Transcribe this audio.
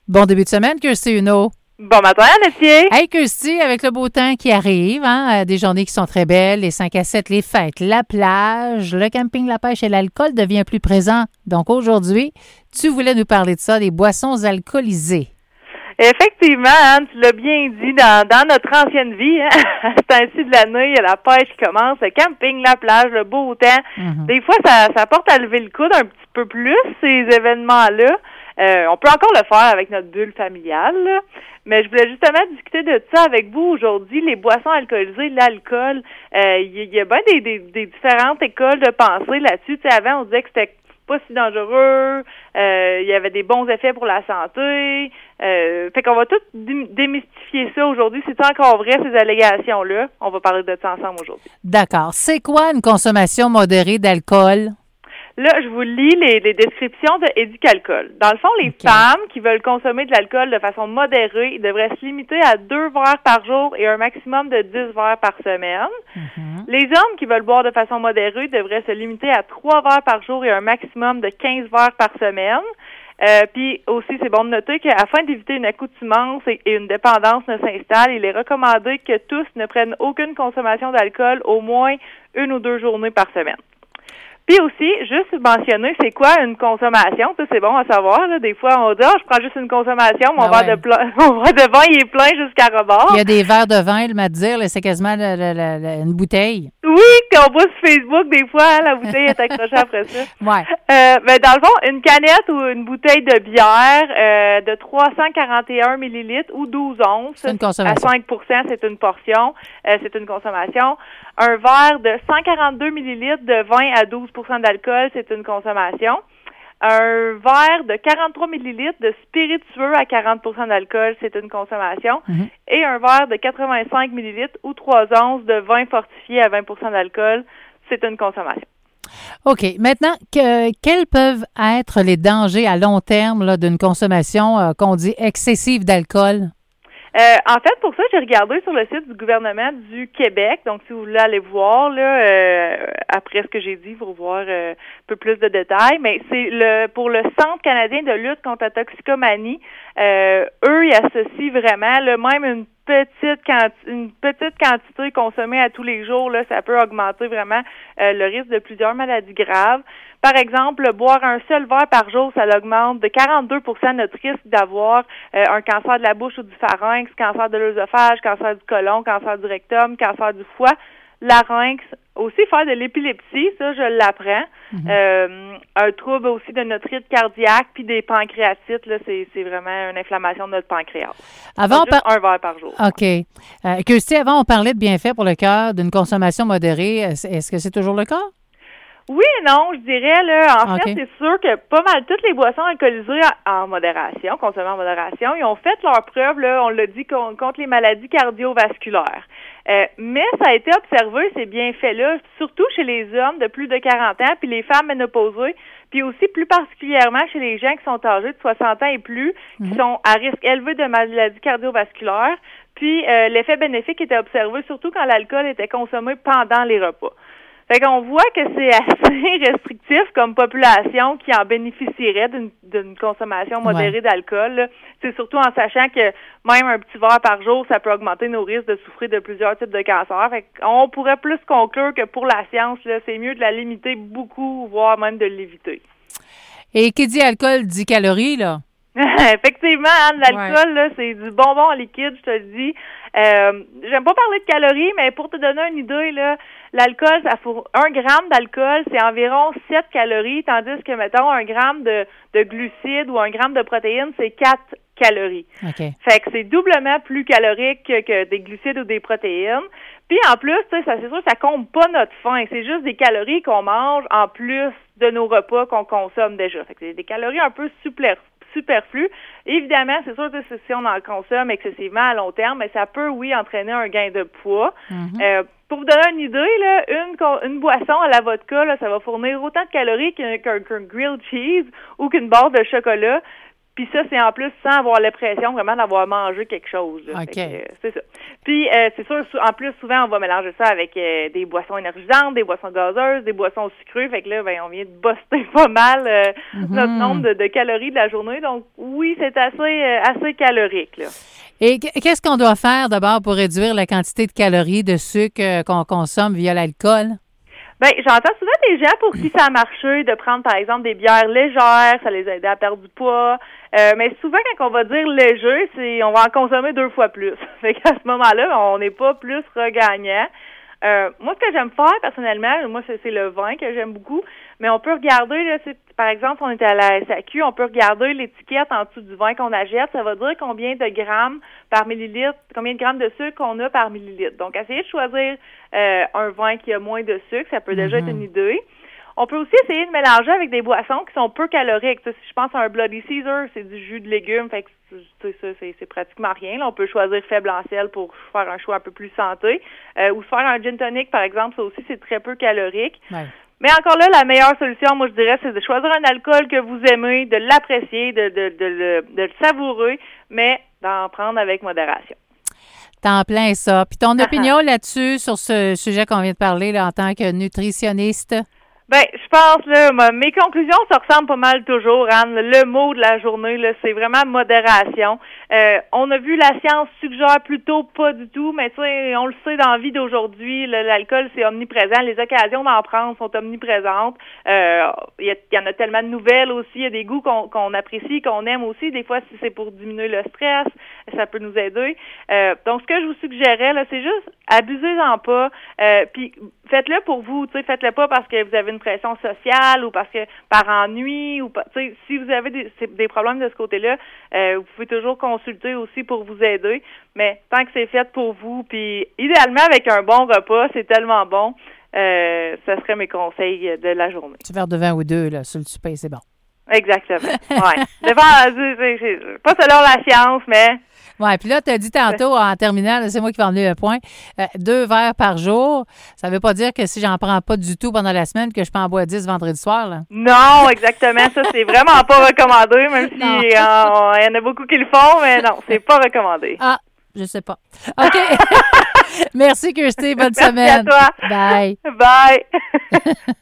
Bon début de semaine, Kirsty Uno. Bon matin, Alessia. Hey, Kirsty, avec le beau temps qui arrive, des journées qui sont très belles, les 5 à 7, les fêtes, la plage, le camping, la pêche et l'alcool devient plus présent. Donc aujourd'hui, tu voulais nous parler de ça, des boissons alcoolisées. Effectivement, Anne, tu l'as bien dit, dans notre ancienne vie, à ce temps-ci de l'année, il y a la pêche qui commence, le camping, la plage, le beau temps. Mm-hmm. Des fois, ça porte à lever le coude un petit peu plus, ces événements-là. On peut encore le faire avec notre bulle familiale, là. Mais je voulais justement discuter de ça avec vous aujourd'hui, les boissons alcoolisées, l'alcool. Il y a bien des différentes écoles de pensée là-dessus. Tu sais, avant, on disait que c'était pas si dangereux, il y avait des bons effets pour la santé. Fait qu'on va tout démystifier ça aujourd'hui. C'est encore vrai, ces allégations-là? On va parler de ça ensemble aujourd'hui. D'accord. C'est quoi une consommation modérée d'alcool? Là, je vous lis les descriptions de Éducalcool. Dans le fond, les femmes qui veulent consommer de l'alcool de façon modérée devraient se limiter à 2 verres par jour et un maximum de 10 verres par semaine. Mm-hmm. Les hommes qui veulent boire de façon modérée devraient se limiter à 3 verres par jour et un maximum de 15 verres par semaine. Puis aussi, c'est bon de noter qu'afin d'éviter une accoutumance et une dépendance ne s'installe, il est recommandé que tous ne prennent aucune consommation d'alcool au moins 1 ou 2 journées par semaine. Puis aussi, juste mentionner, c'est quoi une consommation? Ça, c'est bon à savoir. Là. Des fois, on dit, je prends juste une consommation, mon verre de vin, il est plein jusqu'à rebord. Il y a des verres de vin, me dire, c'est quasiment une bouteille. Oui, qu'on voit sur Facebook, des fois, la bouteille est accrochée après ça. Ouais. Ben, dans le fond, une canette ou une bouteille de bière de 341 millilitres ou 12 onces. C'est une consommation. À 5%, c'est une portion. C'est une consommation. Un verre de 142 millilitres de vin à 12% d'alcool, c'est une consommation. Un verre de 43 millilitres de spiritueux à 40% d'alcool, c'est une consommation. Mm-hmm. Et un verre de 85 millilitres ou 3 onces de vin fortifié à 20% d'alcool, c'est une consommation. OK. Maintenant, quels peuvent être les dangers à long terme là, d'une consommation qu'on dit excessive d'alcool? En fait, pour ça, j'ai regardé sur le site du gouvernement du Québec. Donc, si vous voulez aller voir, là, après ce que j'ai dit, pour voir un peu plus de détails. Mais c'est pour le Centre canadien de lutte contre la toxicomanie. Eux, ils associent vraiment, là, même une petite quantité consommée à tous les jours, là, ça peut augmenter vraiment le risque de plusieurs maladies graves. Par exemple, boire un seul verre par jour, ça augmente de 42% notre risque d'avoir un cancer de la bouche ou du pharynx, cancer de l'œsophage, cancer du côlon, cancer du rectum, cancer du foie, larynx, aussi faire de l'épilepsie, ça je l'apprends, un trouble aussi de notre rythme cardiaque, puis des pancréatites, là, c'est vraiment une inflammation de notre pancréas. Avant, un verre par jour. OK. Kirsty, avant on parlait de bienfaits pour le cœur, d'une consommation modérée, est-ce que c'est toujours le cas? Oui et non, je dirais, là, en fait, c'est sûr que pas mal toutes les boissons alcoolisées en modération, consommées en modération, ils ont fait leur preuve, là, on l'a dit, contre les maladies cardiovasculaires. Mais ça a été observé, ces bienfaits-là, surtout chez les hommes de plus de 40 ans, puis les femmes ménopausées, puis aussi plus particulièrement chez les gens qui sont âgés de 60 ans et plus, qui sont à risque élevé de maladies cardiovasculaires. Puis l'effet bénéfique était observé surtout quand l'alcool était consommé pendant les repas. Fait qu'on voit que c'est assez restrictif comme population qui en bénéficierait d'une consommation modérée d'alcool, là. C'est surtout en sachant que même un petit verre par jour, ça peut augmenter nos risques de souffrir de plusieurs types de cancers. Fait qu'on pourrait plus conclure que pour la science, là, c'est mieux de la limiter beaucoup, voire même de l'éviter. Et qui dit alcool dit calories, là? Effectivement, Anne, l'alcool, là, c'est du bonbon en liquide, je te le dis. J'aime pas parler de calories, mais pour te donner une idée, là, l'alcool, 1 gramme d'alcool, c'est environ 7 calories, tandis que, mettons, 1 gramme de glucides ou 1 gramme de protéines, c'est 4 calories. Okay. Fait que c'est doublement plus calorique que des glucides ou des protéines. Puis en plus, tu sais, c'est sûr, ça compte pas notre faim. C'est juste des calories qu'on mange en plus de nos repas qu'on consomme déjà. Fait que c'est des calories un peu superflu. Évidemment, c'est sûr que si on en consomme excessivement à long terme, mais ça peut, oui, entraîner un gain de poids. Mm-hmm. Pour vous donner une idée, là, une boisson à la vodka, là, ça va fournir autant de calories qu'un grilled cheese ou qu'une barre de chocolat. Puis ça, c'est en plus sans avoir l'impression vraiment d'avoir mangé quelque chose. Là. OK. C'est ça. Puis c'est sûr, en plus, souvent, on va mélanger ça avec des boissons énergisantes, des boissons gazeuses, des boissons sucrées. Fait que là, on vient de buster pas mal notre nombre de calories de la journée. Donc, oui, c'est assez calorique, là. Et qu'est-ce qu'on doit faire d'abord pour réduire la quantité de calories de sucre qu'on consomme via l'alcool? Ben, j'entends souvent des gens pour qui ça a marché de prendre, par exemple, des bières légères, ça les a aidés à perdre du poids. Mais souvent, quand on va dire léger, on va en consommer 2 fois plus. Fait qu'à ce moment-là, on n'est pas plus regagnant. Moi, ce que j'aime faire, personnellement, c'est le vin que j'aime beaucoup, mais on peut regarder, là, par exemple, si on est à la SAQ, on peut regarder l'étiquette en dessous du vin qu'on achète. Ça va dire combien de grammes par millilitre, combien de grammes de sucre qu'on a par millilitre. Donc, essayez de choisir un vin qui a moins de sucre, ça peut déjà être une idée. On peut aussi essayer de mélanger avec des boissons qui sont peu caloriques. Si je pense à un Bloody Caesar, c'est du jus de légumes, fait que c'est pratiquement rien. Là, on peut choisir faible en sel pour faire un choix un peu plus santé. Ou faire un gin tonic, par exemple, ça aussi, c'est très peu calorique. Ouais. Mais encore là, la meilleure solution, moi, je dirais, c'est de choisir un alcool que vous aimez, de l'apprécier, de le savourer, mais d'en prendre avec modération. T'en plein ça. Puis ton opinion là-dessus, sur ce sujet qu'on vient de parler là, en tant que nutritionniste? Ben, je pense, là, mes conclusions se ressemblent pas mal toujours, Anne. Le mot de la journée, là, c'est vraiment modération. On a vu la science suggère plutôt pas du tout, mais tu sais, on le sait dans la vie d'aujourd'hui, l'alcool, c'est omniprésent. Les occasions d'en prendre sont omniprésentes. Il y en a tellement de nouvelles aussi. Il y a des goûts qu'on apprécie, qu'on aime aussi. Des fois, si c'est pour diminuer le stress, ça peut nous aider. Donc, ce que je vous suggérais, là, c'est juste abusez-en pas. Puis, faites-le pour vous. Tu sais, faites-le pas parce que vous avez une pression sociale ou parce que par ennui ou tu sais, si vous avez des problèmes de ce côté-là, vous pouvez toujours consulter aussi pour vous aider. Mais tant que c'est fait pour vous, puis idéalement avec un bon repas, c'est tellement bon. Ça serait mes conseils de la journée. Un verre de vin ou deux là, sur le souper, c'est bon. Exactement. Ouais. C'est pas selon la science, mais. Oui, puis là, tu as dit tantôt, en terminant, là, c'est moi qui vais emmener le point, 2 verres par jour, ça veut pas dire que si j'en prends pas du tout pendant la semaine, que je peux en boire 10 vendredi soir, là. Non, exactement. Ça, c'est vraiment pas recommandé, même si il y en a beaucoup qui le font, mais non, c'est pas recommandé. Ah, je sais pas. OK. Merci, Kirsty. Bonne semaine. Merci à toi. Bye. Bye.